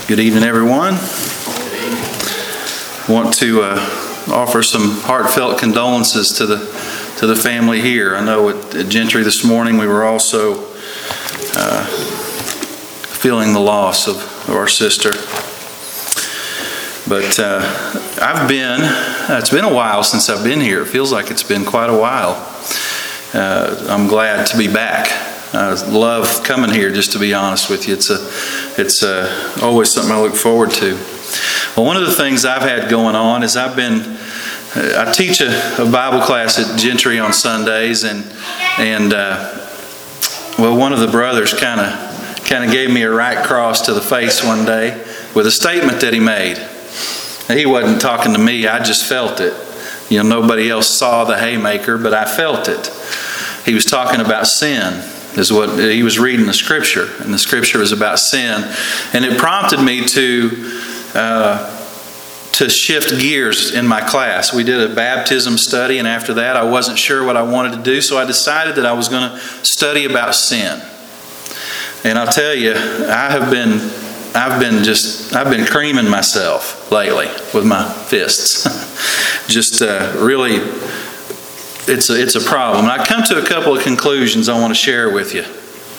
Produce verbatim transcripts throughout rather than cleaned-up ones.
Good evening, everyone. Want to uh, offer some heartfelt condolences to the to the family here. I know at, at Gentry this morning we were also uh, feeling the loss of, of our sister. But uh, I've been, uh, it's been a while since I've been here. It feels like it's been quite a while. Uh, I'm glad to be back. I love coming here, just to be honest with you. It's a, it's a, always something I look forward to. Well, one of the things I've had going on is I've been, I teach a, a Bible class at Gentry on Sundays, and and uh, well, one of the brothers kind of kind of gave me a right cross to the face one day with a statement that he made. Now, he wasn't talking to me; I just felt it. You know, nobody else saw the haymaker, but I felt it. He was talking about sin. Is what he was reading the scripture, and the scripture was about sin, and it prompted me to uh, to shift gears in my class. We did a baptism study, and after that, I wasn't sure what I wanted to do, so I decided that I was going to study about sin. And I'll tell you, I have been, I've been just, I've been creaming myself lately with my fists. just uh, really. It's a, it's a problem. And I come to a couple of conclusions I want to share with you.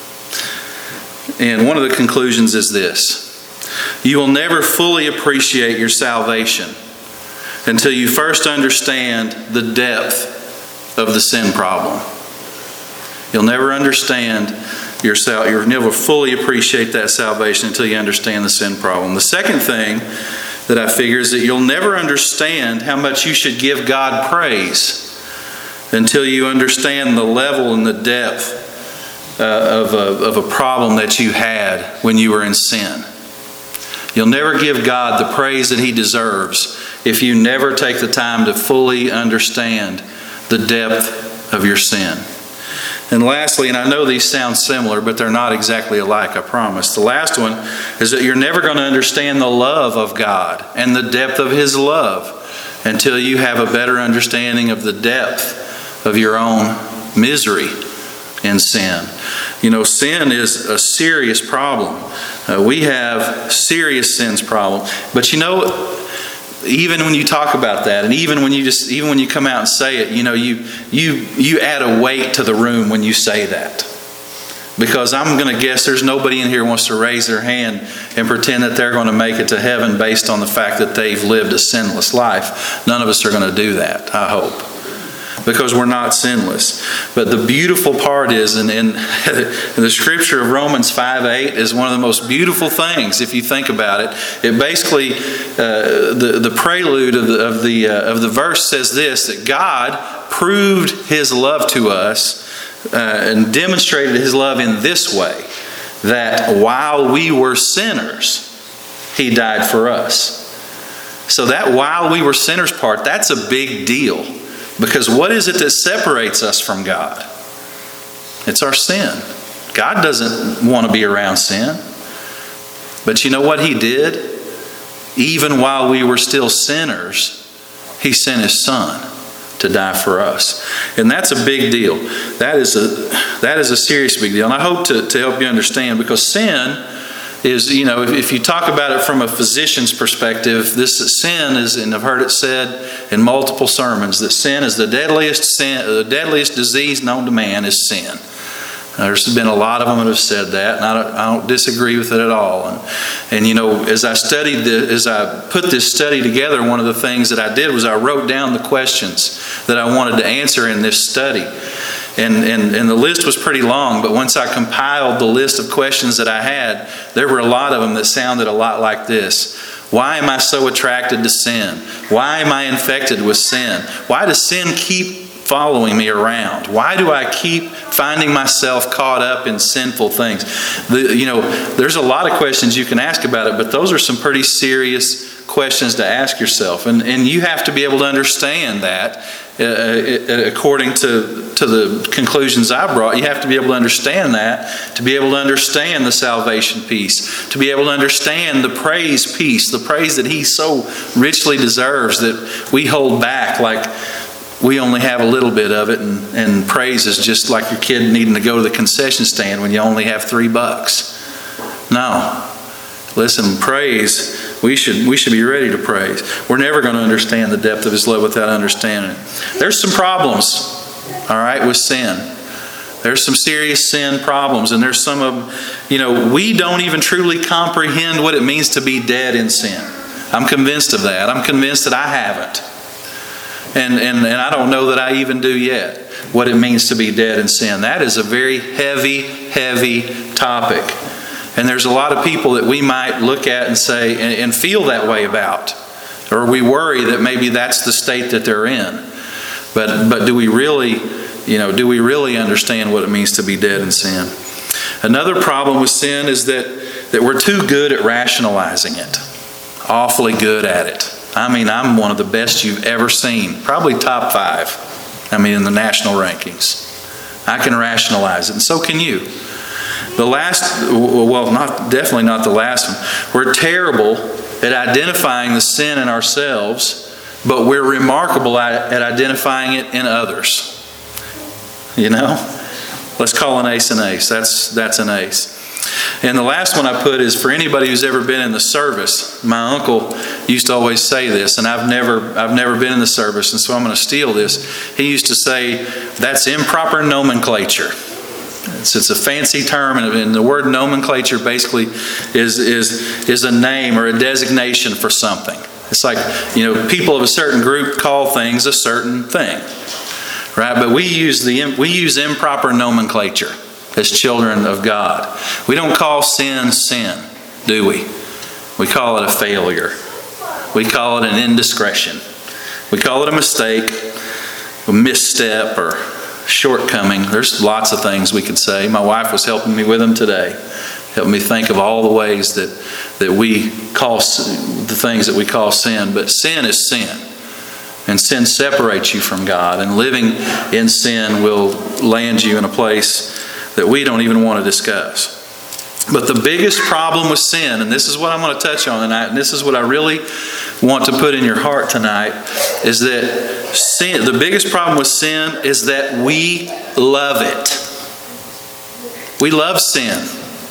And one of the conclusions is this. You will never fully appreciate your salvation until you first understand the depth of the sin problem. You'll never understand your sal- you'll never fully appreciate that salvation until you understand the sin problem. The second thing that I figure is that you'll never understand how much you should give God praise until you understand the level and the depth uh, of, a, of a problem that you had when you were in sin. You'll never give God the praise that He deserves if you never take the time to fully understand the depth of your sin. And lastly, and I know these sound similar, but they're not exactly alike, I promise. The last one is that you're never going to understand the love of God and the depth of His love until you have a better understanding of the depth of your own misery in sin. You know, sin is a serious problem. Uh, we have serious sins problem. But you know, even when you talk about that, and even when you just, even when you come out and say it, you know, you you you add a weight to the room when you say that. Because I'm going to guess there's nobody in here who wants to raise their hand and pretend that they're going to make it to heaven based on the fact that they've lived a sinless life. None of us are going to do that, I hope, because we're not sinless. But the beautiful part is, and in, in the scripture of Romans five eight is one of the most beautiful things if you think about it. It basically, uh, the, the prelude of the, of, the, uh, of the verse says this, that God proved His love to us uh, and demonstrated His love in this way, that while we were sinners, He died for us. So that while we were sinners part, that's a big deal. Because what is it that separates us from God? It's our sin. God doesn't want to be around sin. But you know what He did? Even while we were still sinners, He sent His Son to die for us. And that's a big deal. That is a, that is a serious big deal. And I hope to, to help you understand, because sin is, you know, if, if you talk about it from a physician's perspective, this sin is, and I've heard it said in multiple sermons, that sin is the deadliest sin, the deadliest disease known to man is sin. There's been a lot of them that have said that, and I don't, I don't disagree with it at all. And, and you know, as I studied, the, as I put this study together, one of the things that I did was I wrote down the questions that I wanted to answer in this study. And, and, and the list was pretty long, but once I compiled the list of questions that I had, there were a lot of them that sounded a lot like this. Why am I so attracted to sin? Why am I infected with sin? Why does sin keep following me around? Why do I keep finding myself caught up in sinful things? The, you know, there's a lot of questions you can ask about it, but those are some pretty serious questions to ask yourself. And, and you have to be able to understand that uh, according to, to the conclusions I brought. You have to be able to understand that, to be able to understand the salvation piece, to be able to understand the praise piece, the praise that He so richly deserves that we hold back like we only have a little bit of it, and, and praise is just like your kid needing to go to the concession stand when you only have three bucks. No. listen, praise, we should we should be ready to praise. We're never going to understand the depth of His love without understanding it. There's some problems, all right, with sin. There's some serious sin problems, and there's some of, you know, we don't even truly comprehend what it means to be dead in sin. I'm convinced of that. I'm convinced that I haven't. And, and, and I don't know that I even do yet what it means to be dead in sin. That is a very heavy, heavy topic. And there's a lot of people that we might look at and say, and, and feel that way about. Or we worry that maybe that's the state that they're in. But, but do we really... You know, do we really understand what it means to be dead in sin? Another problem with sin is that, that we're too good at rationalizing it. Awfully good at it. I mean, I'm one of the best you've ever seen. Probably top five. I mean, in the national rankings. I can rationalize it, and so can you. The last, well, not definitely not the last one. We're terrible at identifying the sin in ourselves, but we're remarkable at, at identifying it in others. You know? Let's call an ace an ace. That's that's an ace. And the last one I put is for anybody who's ever been in the service. My uncle used to always say this, and I've never I've never been in the service, and so I'm going to steal this. He used to say, that's improper nomenclature. It's, it's a fancy term, and the word nomenclature basically is, is, is a name or a designation for something. It's like, you know, people of a certain group call things a certain thing. Right, but we use the we use improper nomenclature as children of God. We don't call sin sin, do we? We call it a failure. We call it an indiscretion. We call it a mistake, a misstep, or shortcoming. There's lots of things we could say. My wife was helping me with them today, helping me think of all the ways that that we call the things that we call sin. But sin is sin. And sin separates you from God. And living in sin will land you in a place that we don't even want to discuss. But the biggest problem with sin, and this is what I'm going to touch on tonight, and this is what I really want to put in your heart tonight, is that sin, the biggest problem with sin is that we love it. We love sin.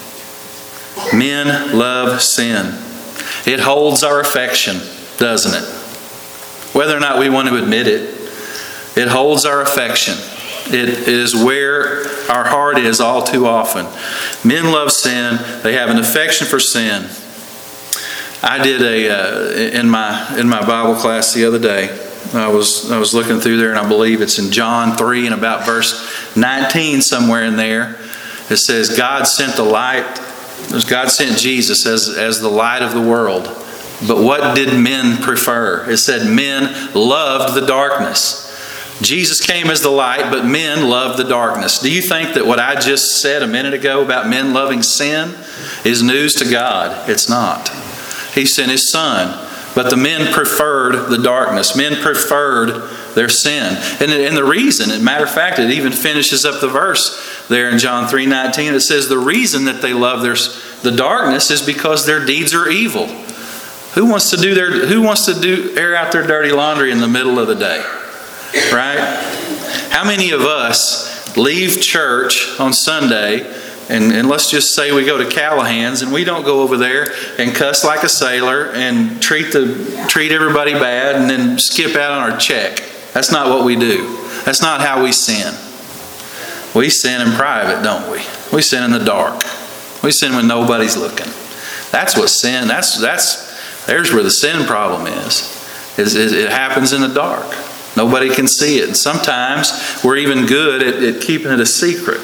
Men love sin. It holds our affection, doesn't it? Whether or not we want to admit it, it holds our affection. It is where our heart is all too often. Men love sin. They have an affection for sin. I did a uh, in my in my Bible class the other day. I was I was looking through there, and I believe it's in John three and about verse nineteen, somewhere in there. It says God sent the light. God sent Jesus as as the light of the world. But what did men prefer? It said men loved the darkness. Jesus came as the light, but men loved the darkness. Do you think that what I just said a minute ago about men loving sin is news to God? It's not. He sent His Son, but the men preferred the darkness. Men preferred their sin. And, and the reason, as a matter of fact, it even finishes up the verse there in John three nineteen. It says the reason that they love their, the darkness is because their deeds are evil. Who wants to do their who wants to do air out their dirty laundry in the middle of the day? Right? How many of us leave church on Sunday, and, and let's just say we go to Callahan's, and we don't go over there and cuss like a sailor and treat the treat everybody bad and then skip out on our check. That's not what we do. That's not how we sin. We sin in private, don't we? We sin in the dark. We sin when nobody's looking. That's what sin, that's that's there's where the sin problem is. is, is it happens in the dark. Nobody can see it. And sometimes we're even good at, at keeping it a secret.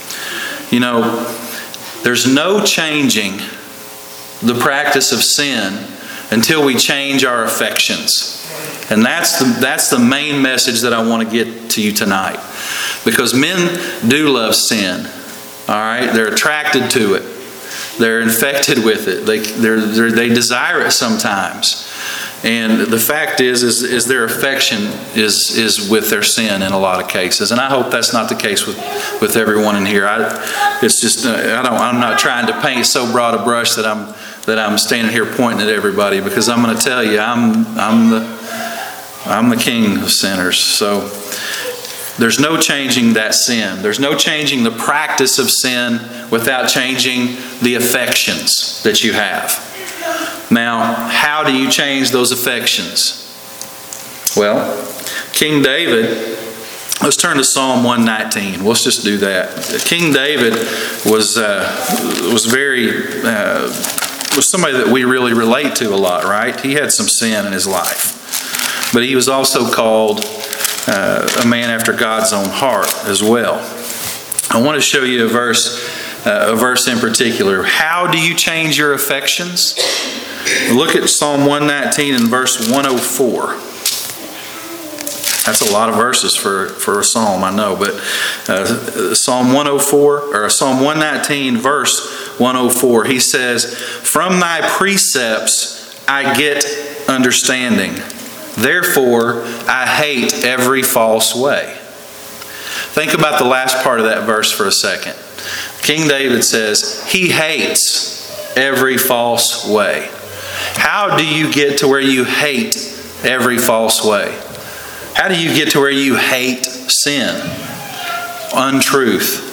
You know, there's no changing the practice of sin until we change our affections. And that's the, that's the main message that I want to get to you tonight. Because men do love sin. All right? They're attracted to it. They're infected with it. They they're, they're, they desire it sometimes. And the fact is, is, is their affection is, is with their sin in a lot of cases. And I hope that's not the case with, with everyone in here. I, it's just uh, I don't. I'm not trying to paint so broad a brush that I'm that I'm standing here pointing at everybody, because I'm going to tell you, I'm I'm the I'm the king of sinners. So there's no changing that sin. There's no changing the practice of sin without changing the affections that you have. Now, how do you change those affections? Well, King David, let's turn to Psalm one nineteen. Let's just do that. King David was uh, was very uh, was somebody that we really relate to a lot, right? He had some sin in his life, but he was also called uh, a man after God's own heart as well. I want to show you a verse, uh, a verse in particular. How do you change your affections? Look at Psalm one nineteen and verse one oh four. That's a lot of verses for, for a psalm, I know, but uh, Psalm one oh four, or Psalm one nineteen, verse one oh four, he says, "From thy precepts I get understanding. Therefore I hate every false way." Think about the last part of that verse for a second. King David says he hates every false way. How do you get to where you hate every false way? How do you get to where you hate sin, untruth,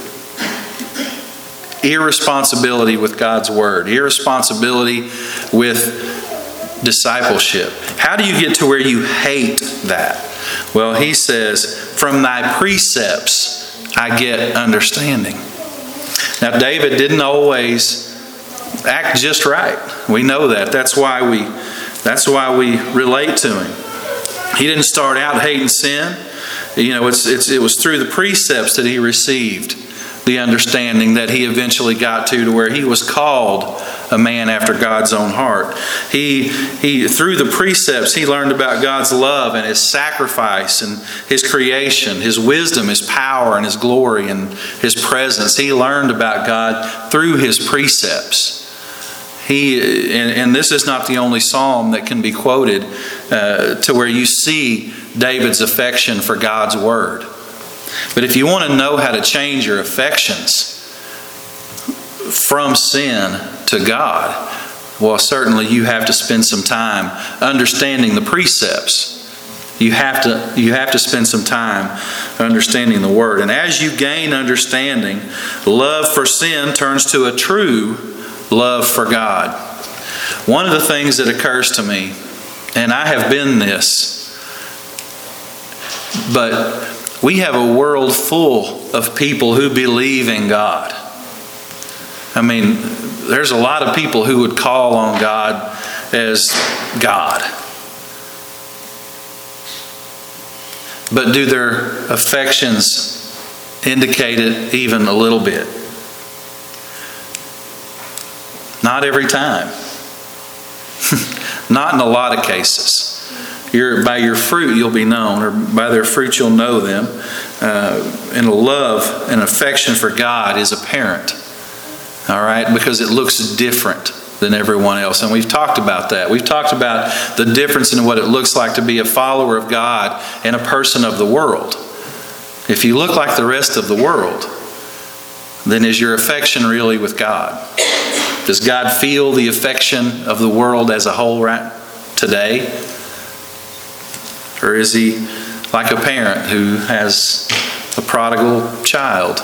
irresponsibility with God's word, irresponsibility with discipleship? How do you get to where you hate that? Well, he says, "From thy precepts I get understanding." Now, David didn't always act just right. We know that. That's why we, that's why we relate to him. He didn't start out hating sin. You know, it's, it's, it was through the precepts that he received the understanding that he eventually got to, to where he was called a man after God's own heart. He, he, through the precepts, he learned about God's love and His sacrifice and His creation, His wisdom, His power, and His glory and His presence. He learned about God through His precepts. He, and, and this is not the only psalm that can be quoted uh, to where you see David's affection for God's word. But if you want to know how to change your affections from sin to God, well, certainly you have to spend some time understanding the precepts. You have to, you have to spend some time understanding the word. And as you gain understanding, love for sin turns to a true love for God. One of the things that occurs to me, and I have been this, but we have a world full of people who believe in God. I mean, there's a lot of people who would call on God as God. But do their affections indicate it even a little bit? Not every time. Not in a lot of cases. You're, by your fruit you'll be known, or by their fruit you'll know them. Uh, and a love and affection for God is apparent. All right? Because it looks different than everyone else. And we've talked about that. We've talked about the difference in what it looks like to be a follower of God and a person of the world. If you look like the rest of the world, then is your affection really with God? Does God feel the affection of the world as a whole right today? Or is He like a parent who has a prodigal child?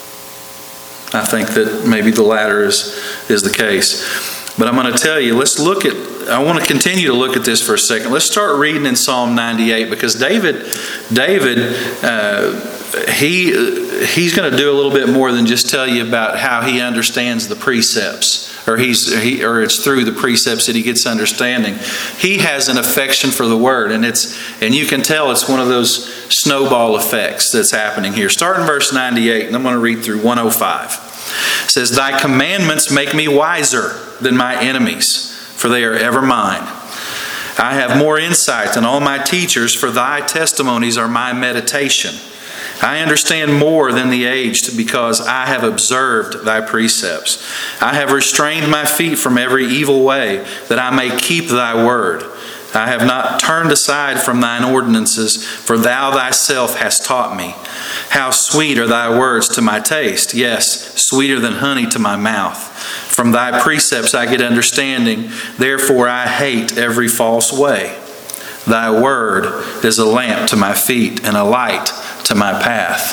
I think that maybe the latter is, is the case. But I'm going to tell you, let's look at, I want to continue to look at this for a second. Let's start reading in Psalm ninety-eight, because David, David, uh, he he's going to do a little bit more than just tell you about how he understands the precepts, or he's he, or it's through the precepts that he gets understanding. He has an affection for the word, and it's and you can tell it's one of those snowball effects that's happening here. Start in verse ninety-eight, and I'm going to read through one oh five. It says, "Thy commandments make me wiser than my enemies, for they are ever mine. I have more insight than all my teachers, for thy testimonies are my meditation. I understand more than the aged, because I have observed thy precepts. I have restrained my feet from every evil way, that I may keep thy word. I have not turned aside from thine ordinances, for thou thyself hast taught me. How sweet are thy words to my taste, yes, sweeter than honey to my mouth. From thy precepts I get understanding, therefore I hate every false way. Thy word is a lamp to my feet and a light to my path."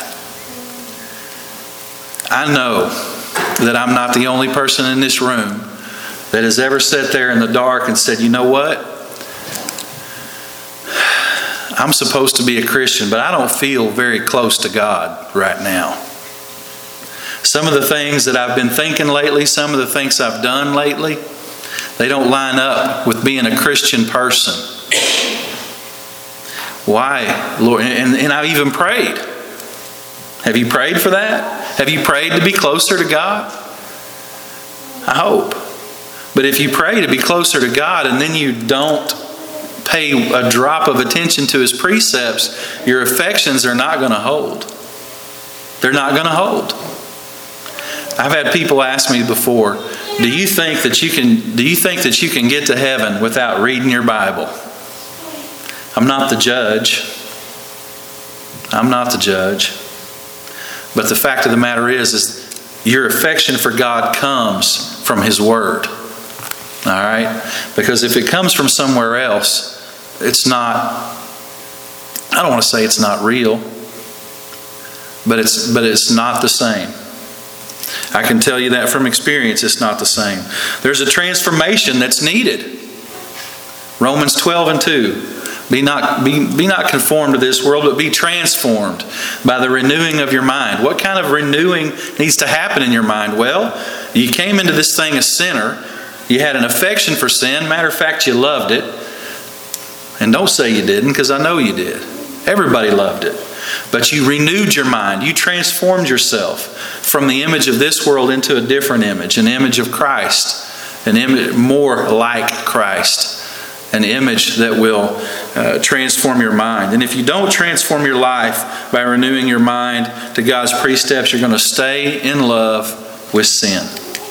I know that I'm not the only person in this room that has ever sat there in the dark and said, you know what? I'm supposed to be a Christian, but I don't feel very close to God right now. Some of the things that I've been thinking lately, some of the things I've done lately, they don't line up with being a Christian person. Why, Lord? And, and I even prayed. Have you prayed for that? Have you prayed to be closer to God? I hope. But if you pray to be closer to God and then you don't pay a drop of attention to His precepts, your affections are not going to hold. They're not going to hold. I've had people ask me before, do you think that you can do you think that you can get to heaven without reading your Bible? I'm not the judge. I'm not the judge. But the fact of the matter is, is your affection for God comes from His Word. All right? Because if it comes from somewhere else, it's not, I don't want to say it's not real, but it's but it's not the same. I can tell you that from experience, it's not the same. There's a transformation that's needed. Romans twelve and two. Be not, be, be not conformed to this world, but be transformed by the renewing of your mind. What kind of renewing needs to happen in your mind? Well, you came into this thing a sinner. You had an affection for sin. Matter of fact, you loved it. And don't say you didn't, because I know you did. Everybody loved it. But you renewed your mind. You transformed yourself from the image of this world into a different image, an image of Christ, an image more like Christ, an image that will uh, transform your mind. And if you don't transform your life by renewing your mind to God's precepts, you're going to stay in love with sin.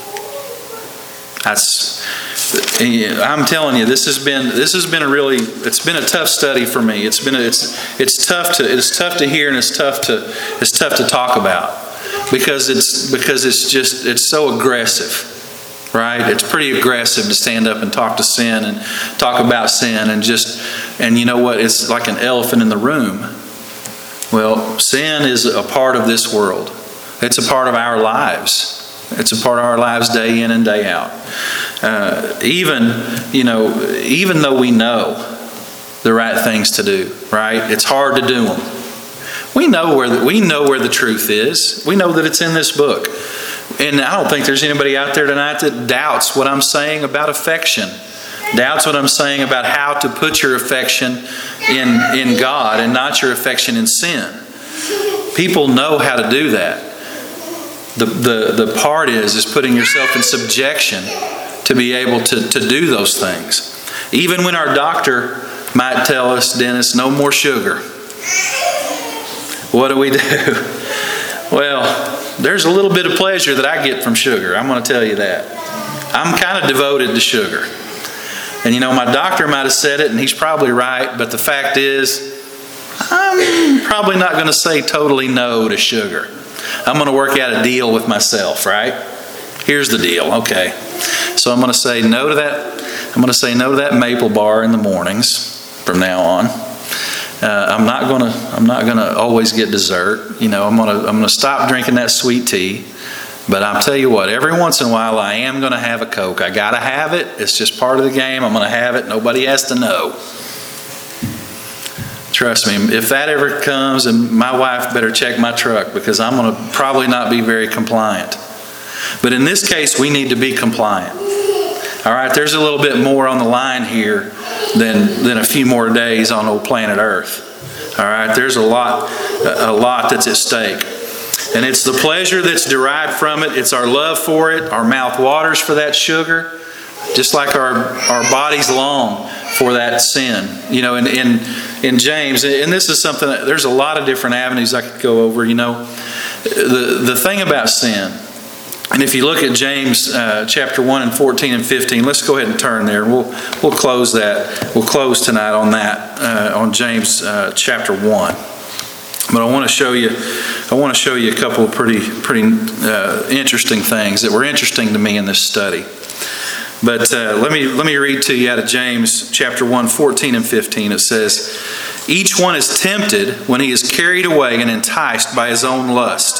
That's, I'm telling you, this has been this has been a really it's been a tough study for me. It's been a, it's it's tough to it's tough to hear and it's tough to it's tough to talk about because it's because it's just it's so aggressive. Right? It's pretty aggressive to stand up and talk to sin and talk about sin and just, and you know what? It's like an elephant in the room. Well, sin is a part of this world. It's a part of our lives. It's a part of our lives day in and day out. Uh, even, you know, even though we know the right things to do, right? It's hard to do them. We know where the, we know where the truth is. We know that it's in this book. And I don't think there's anybody out there tonight that doubts what I'm saying about affection. Doubts what I'm saying about how to put your affection in, in God and not your affection in sin. People know how to do that. The, the, the part is, is putting yourself in subjection to be able to, to do those things. Even when our doctor might tell us, Dennis, no more sugar. What do we do? Well, there's a little bit of pleasure that I get from sugar. I'm going to tell you that. I'm kind of devoted to sugar. And you know, my doctor might have said it, and he's probably right, but the fact is, I'm probably not going to say totally no to sugar. I'm going to work out a deal with myself, right? Here's the deal, okay. So I'm going to say no to that. I'm going to say no to that maple bar in the mornings from now on. Uh, I'm not going to. I'm not going to always get dessert. You know, I'm going to. I'm going to stop drinking that sweet tea. But I'll tell you what. Every once in a while, I am going to have a Coke. I got to have it. It's just part of the game. I'm going to have it. Nobody has to know. Trust me. If that ever comes, and my wife better check my truck because I'm going to probably not be very compliant. But in this case, we need to be compliant. All right. There's a little bit more on the line here than than a few more days on old planet Earth. All right, there's a lot, a lot that's at stake, and it's the pleasure that's derived from it. It's our love for it. Our mouth waters for that sugar, just like our our bodies long for that sin. You know, in in in James, and this is something that there's a lot of different avenues I could go over. You know, the the thing about sin. And if you look at James uh, chapter one and fourteen and fifteen, let's go ahead and turn there. We'll we'll close that. We'll close tonight on that uh, on James uh, chapter one. But I want to show you. I want to show you a couple of pretty pretty uh, interesting things that were interesting to me in this study. But uh, let me let me read to you out of James chapter one, fourteen and fifteen. It says, "Each one is tempted when he is carried away and enticed by his own lust.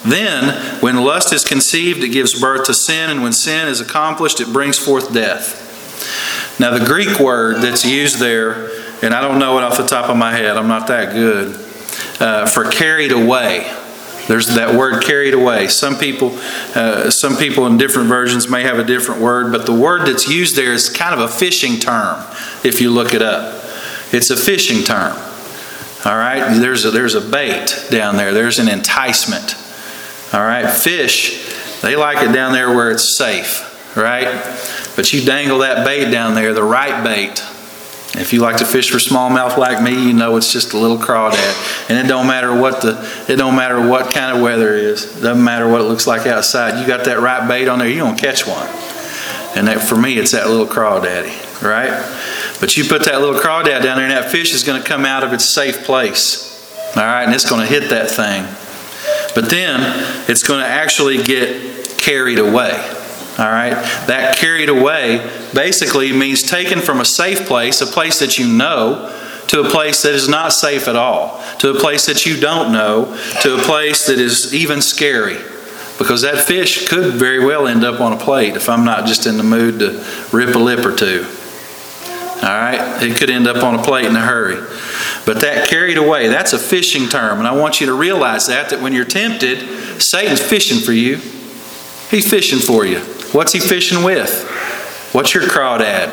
Then, when lust is conceived, it gives birth to sin, and when sin is accomplished, it brings forth death. Now, the Greek word that's used there, and I don't know it off the top of my head, I'm not that good, uh, for carried away. There's that word carried away. Some people, uh, some people in different versions may have a different word, but the word that's used there is kind of a fishing term, if you look it up. It's a fishing term. All right? There's a, there's a bait down there. There's an enticement. All right, fish, they like it down there where it's safe, right? But you dangle that bait down there, the right bait. If you like to fish for smallmouth like me, you know it's just a little crawdad, and it don't matter what the it don't matter what kind of weather it is. It doesn't matter what it looks like outside. You got that right bait on there, you're gonna catch one. And that, for me, it's that little crawdaddy, right? But you put that little crawdad down there, and that fish is going to come out of its safe place, all right, and it's going to hit that thing. But then it's going to actually get carried away. All right? That carried away basically means taken from a safe place, a place that you know, to a place that is not safe at all, to a place that you don't know, to a place that is even scary. Because that fish could very well end up on a plate if I'm not just in the mood to rip a lip or two. All right? It could end up on a plate in a hurry. But that carried away, that's a fishing term. And I want you to realize that, that when you're tempted, Satan's fishing for you. He's fishing for you. What's he fishing with? What's your crawdad?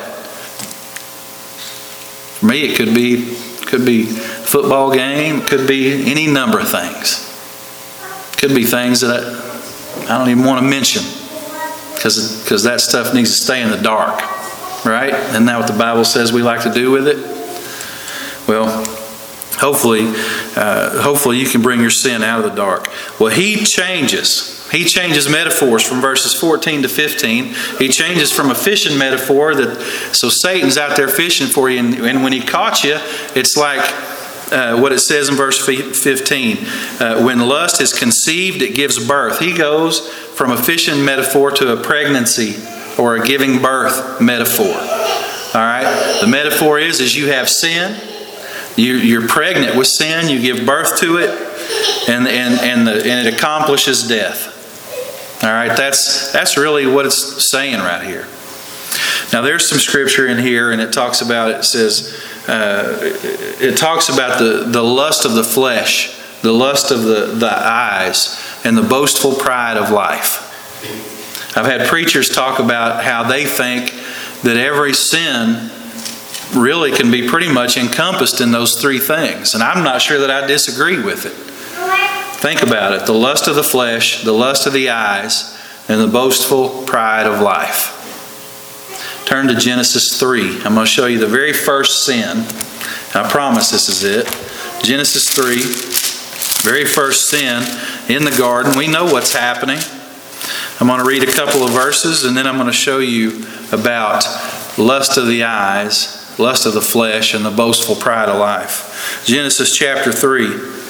For me, it could be, could be football game. It could be any number of things. It could be things that I, I don't even want to mention. Because because that stuff needs to stay in the dark. Right? Isn't that what the Bible says we like to do with it? Well, hopefully, uh, hopefully you can bring your sin out of the dark. Well, he changes. He changes metaphors from verses fourteen to fifteen. He changes from a fishing metaphor that, so Satan's out there fishing for you, and, and when he caught you, it's like uh, what it says in verse fifteen. Uh, when lust is conceived, it gives birth. He goes from a fishing metaphor to a pregnancy or a giving birth metaphor. All right? The metaphor is, is you have sin. You, you're pregnant with sin. You give birth to it. And, and, and, the, and it accomplishes death. All right? That's, that's really what it's saying right here. Now, there's some scripture in here, and it talks about, it says, uh, it talks about the, the lust of the flesh, the lust of the, the eyes, and the boastful pride of life. I've had preachers talk about how they think that every sin really can be pretty much encompassed in those three things. And I'm not sure that I disagree with it. Think about it. The lust of the flesh, the lust of the eyes, and the boastful pride of life. Turn to Genesis three. I'm going to show you the very first sin. I promise this is it. Genesis three, very first sin in the garden. We know what's happening. I'm going to read a couple of verses, and then I'm going to show you about lust of the eyes, lust of the flesh, and the boastful pride of life. Genesis chapter three.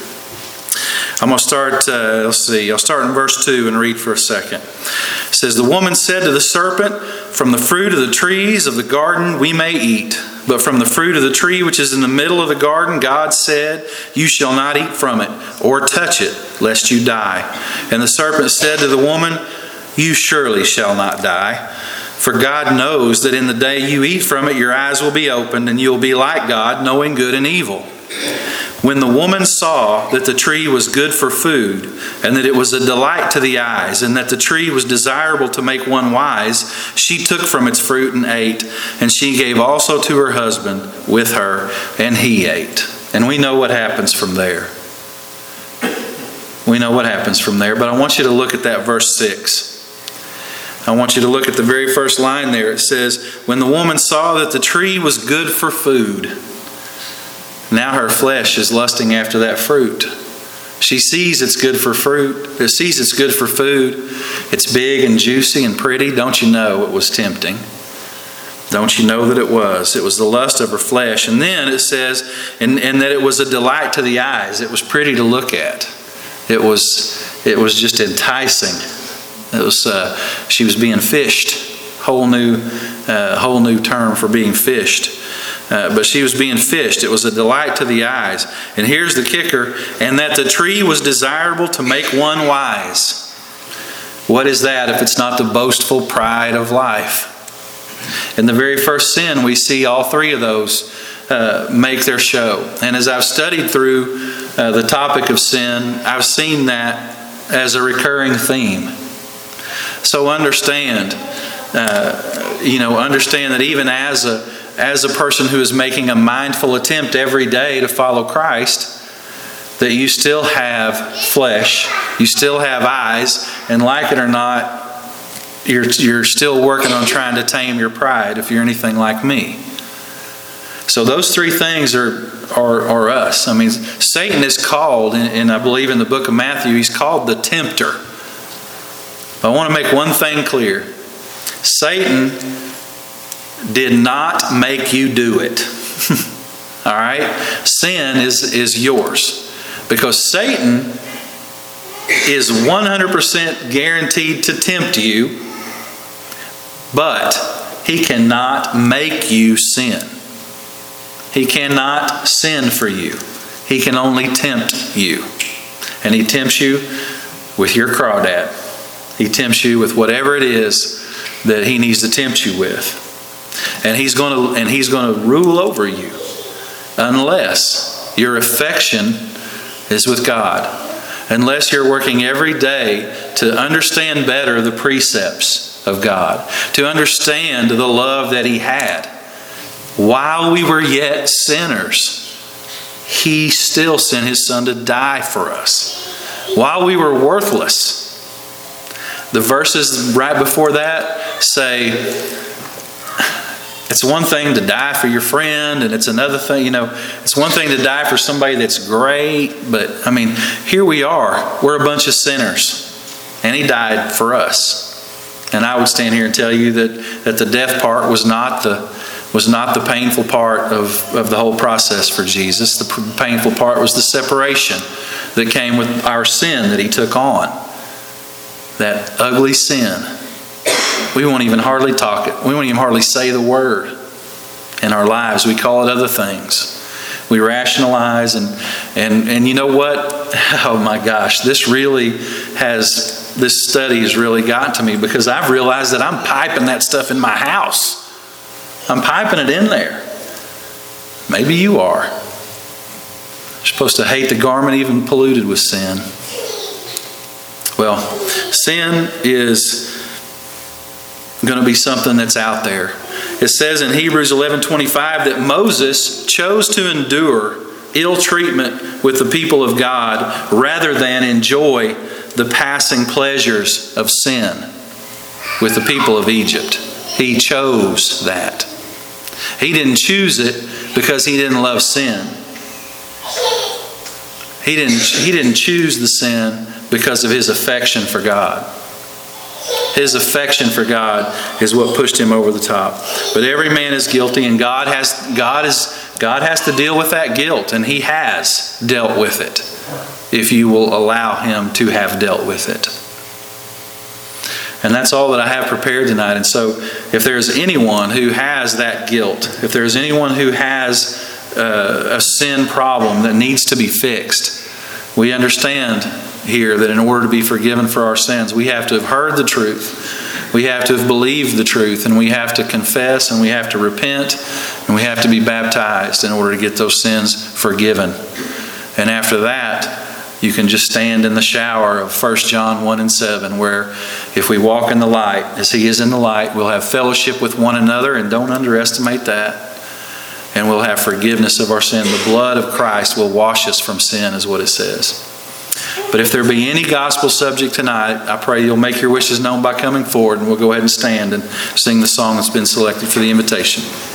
I'm going to start, uh, let's see, I'll start in verse two and read for a second. It says, "The woman said to the serpent, 'From the fruit of the trees of the garden we may eat. But from the fruit of the tree which is in the middle of the garden, God said, You shall not eat from it, or touch it, lest you die. And the serpent said to the woman, You surely shall not die. For God knows that in the day you eat from it, your eyes will be opened, and you will be like God, knowing good and evil.' When the woman saw that the tree was good for food, and that it was a delight to the eyes, and that the tree was desirable to make one wise, she took from its fruit and ate, and she gave also to her husband with her, and he ate." And we know what happens from there. We know what happens from there, but I want you to look at that verse six. I want you to look at the very first line there. It says, "When the woman saw that the tree was good for food." Now her flesh is lusting after that fruit. She sees it's good for fruit. She sees it's good for food. It's big and juicy and pretty. Don't you know it was tempting? Don't you know that it was? It was the lust of her flesh. And then it says, and, and that it was a delight to the eyes. It was pretty to look at. It was, it was just enticing. It was. Uh, she was being fished. Whole new, uh, whole new term for being fished. Uh, but she was being fished. It was a delight to the eyes. And here's the kicker, and that the tree was desirable to make one wise. What is that if it's not the boastful pride of life? In the very first sin, we see all three of those uh, make their show. And as I've studied through uh, the topic of sin, I've seen that as a recurring theme. So understand, uh, you know, understand that even as a as a person who is making a mindful attempt every day to follow Christ, that you still have flesh, you still have eyes, and like it or not, you're you're still working on trying to tame your pride if you're anything like me. So those three things are are, are us. I mean, Satan is called, and I believe in the book of Matthew, he's called the tempter. But I want to make one thing clear. Satan did not make you do it. All right? Sin is, is yours. Because Satan is one hundred percent guaranteed to tempt you, but he cannot make you sin. He cannot sin for you. He can only tempt you. And he tempts you with your crawdad. He tempts you with whatever it is that he needs to tempt you with. And he's going to and he's going to rule over you unless your affection is with God. Unless you're working every day to understand better the precepts of God, to understand the love that he had. While we were yet sinners, he still sent his Son to die for us. While we were worthless. The verses right before that say, it's one thing to die for your friend, and it's another thing, you know, it's one thing to die for somebody that's great, but I mean, here we are. We're a bunch of sinners, and he died for us. And I would stand here and tell you that, that the death part was not the was not the painful part of, of the whole process for Jesus. The painful part was the separation that came with our sin that he took on. That ugly sin. We won't even hardly talk it. We won't even hardly say the word in our lives. We call it other things. We rationalize and and and you know what? Oh my gosh, this really has this study has really gotten to me because I've realized that I'm piping that stuff in my house. I'm piping it in there. Maybe you are. You're supposed to hate the garment even polluted with sin. Well, sin is going to be something that's out there. It says in Hebrews eleven twenty-five that Moses chose to endure ill treatment with the people of God rather than enjoy the passing pleasures of sin with the people of Egypt. He chose that. He didn't choose it because he didn't love sin. He didn't, he didn't choose the sin because of his affection for God. His affection for God is what pushed him over the top. But every man is guilty, and God has God is God has to deal with that guilt, and he has dealt with it if you will allow him to have dealt with it. And that's all that I have prepared tonight. And so if there's anyone who has that guilt, if there's anyone who has uh, a sin problem that needs to be fixed, we understand here that in order to be forgiven for our sins, we have to have heard the truth. We have to have believed the truth, and we have to confess, and we have to repent, and we have to be baptized in order to get those sins forgiven. And after that, you can just stand in the shower of First John one and seven, where if we walk in the light, as he is in the light, we'll have fellowship with one another, and don't underestimate that. And we'll have forgiveness of our sin. The blood of Christ will wash us from sin, is what it says. But if there be any gospel subject tonight, I pray you'll make your wishes known by coming forward, and we'll go ahead and stand and sing the song that's been selected for the invitation.